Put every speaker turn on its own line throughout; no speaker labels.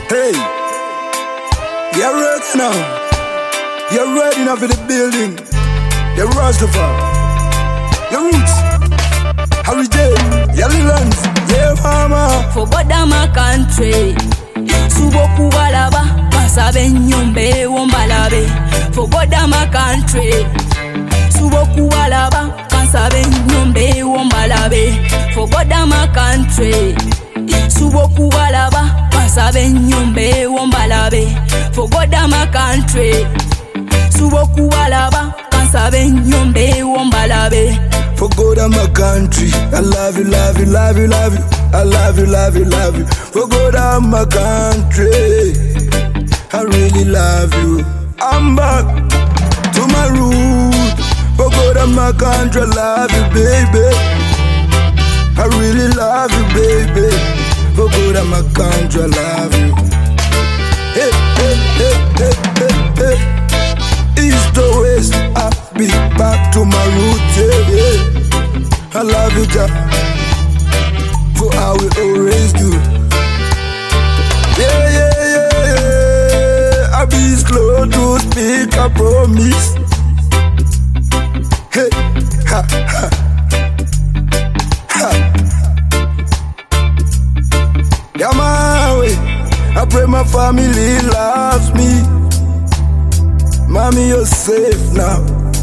Hey, you're ready now. You're ready now for the building. The Rastafari, your roots, Harry J, your lands, yeah, mama.
For God of my country, Suboku walaba, Pasabe nyombe wombalabe. For God of my country, Suboku walaba, Pasabe nyombe wombalabe. For God of my country, Suboku walaba, Pasabe nyombe wombalabe. For God of my country, Suboku walaba, Pasabe nyombe wombalabe.
For God of my country, I love you, love you, love you, love you. I love you, love you, love you. For God of my country, I really love you. I'm back to my root. For God of my country, I love you, baby. I really love you, baby. For God of my country, I love you. Hey, hey, hey, hey, hey, hey. East to west, I be back to my roots, yeah, yeah. I love you, Jah, for how we always do. Yeah, yeah, yeah, yeah. I be slow to speak, I promise. Hey, ha, ha, ha. Yeah, my way. I pray my family loves me. Mommy, you're safe now.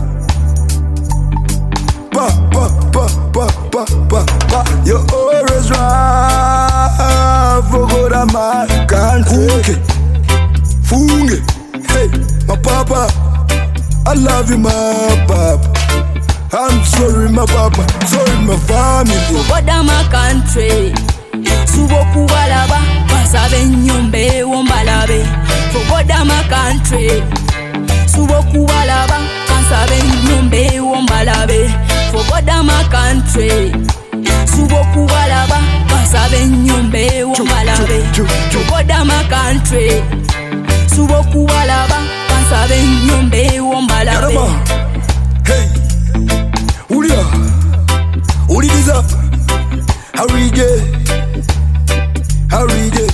Pa, pa, pa, pa, pa, pa, pa. You're always right. For God of my country. Funge, hey, my papa. I love you, my papa. I'm sorry, my papa. Sorry, my family.
For God of my country, Suboku walaba, Pasabe nyombe wombalabe. For God of my country, Suboku walaba, Pasabe nyombe wombalabe. For God of my country, Suboku walaba, Pasabe nyombe wombalabe. For God of my country, Suboku walaba, Pasabe nyombe wombalabe.
Hey, Ulia, Uliza, Harige, Harige,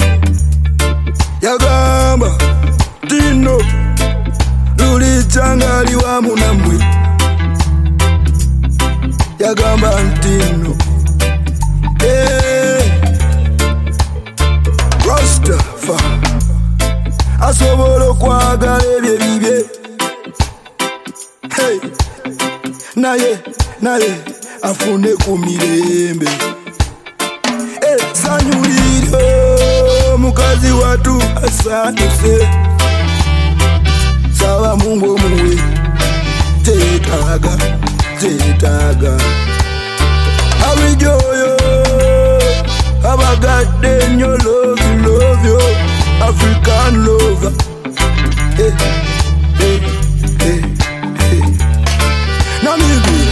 Yagamba, Dino. Changaliwa munamwe Yagamba ntino. Hey, Rastafari asobola okwagala ebyo bibye. Hey, naye afune ku mirembe. Sanyuliro mukazi watu asantuse. Sawa Mungu muwe tetaga awijoyo abagadde nnyo love you African lover. Hey, hey, hey, hey. Namibia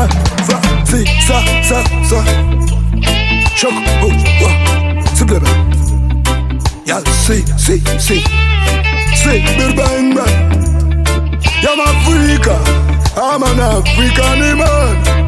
sa Shock, Sibleba. Y'all see bang bang. I'm Africa, I'm an African man.